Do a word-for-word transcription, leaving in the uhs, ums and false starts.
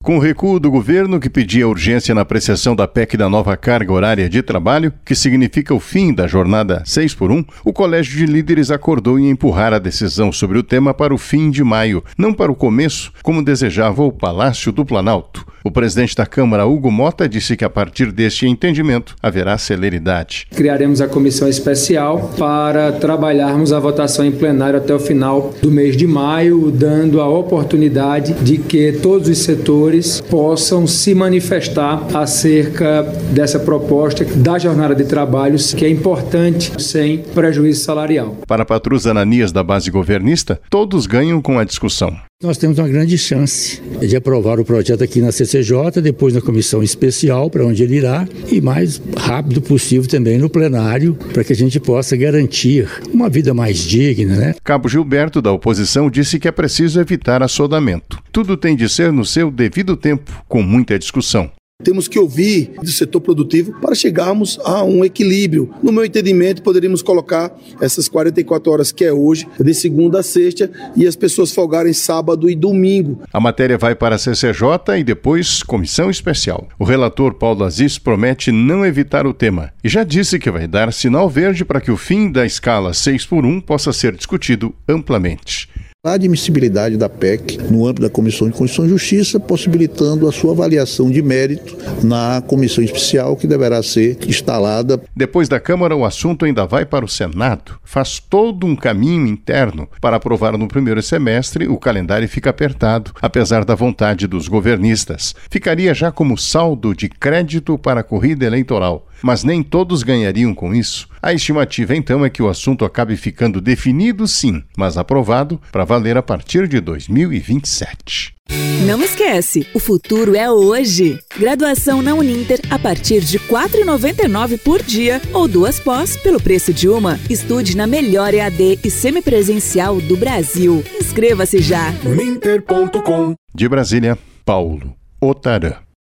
Com o recuo do governo, que pedia urgência na apreciação da P E C da nova carga horária de trabalho, que significa o fim da jornada seis por um, o Colégio de Líderes acordou em empurrar a decisão sobre o tema para o fim de maio, não para o começo, como desejava o Palácio do Planalto. O presidente da Câmara, Hugo Mota, disse que a partir deste entendimento haverá celeridade. Criaremos a comissão especial para trabalharmos a votação em plenário até o final do mês de maio, dando a oportunidade de que todos os setores possam se manifestar acerca dessa proposta da jornada de trabalho, que é importante, sem prejuízo salarial. Para Patrus Ananias, da base governista, todos ganham com a discussão. Nós temos uma grande chance de aprovar o projeto aqui na C C J, depois na comissão especial, para onde ele irá, e mais rápido possível também no plenário, para que a gente possa garantir uma vida mais digna, né? Cabo Gilberto, da oposição, disse que é preciso evitar assodamento. Tudo tem de ser no seu devido tempo, com muita discussão. Temos que ouvir do setor produtivo para chegarmos a um equilíbrio. No meu entendimento, poderíamos colocar essas quarenta e quatro horas que é hoje, de segunda a sexta, e as pessoas folgarem sábado e domingo. A matéria vai para a C C J e depois comissão especial. O relator Paulo Aziz promete não evitar o tema e já disse que vai dar sinal verde para que o fim da escala seis por um possa ser discutido amplamente. A admissibilidade da P E C no âmbito da Comissão de Constituição e Justiça, possibilitando a sua avaliação de mérito na comissão especial que deverá ser instalada. Depois da Câmara, o assunto ainda vai para o Senado. Faz todo um caminho interno. Para aprovar no primeiro semestre, o calendário fica apertado, apesar da vontade dos governistas. Ficaria já como saldo de crédito para a corrida eleitoral. Mas nem todos ganhariam com isso. A estimativa, então, é que o assunto acabe ficando definido, sim, mas aprovado para valer a partir de dois mil e vinte e sete. Não esquece, o futuro é hoje. Graduação na Uninter a partir de quatro reais e noventa e nove centavos por dia ou duas pós pelo preço de uma. Estude na melhor E A D e semipresencial do Brasil. Inscreva-se já. uninter ponto com. De Brasília, Paulo Otarã.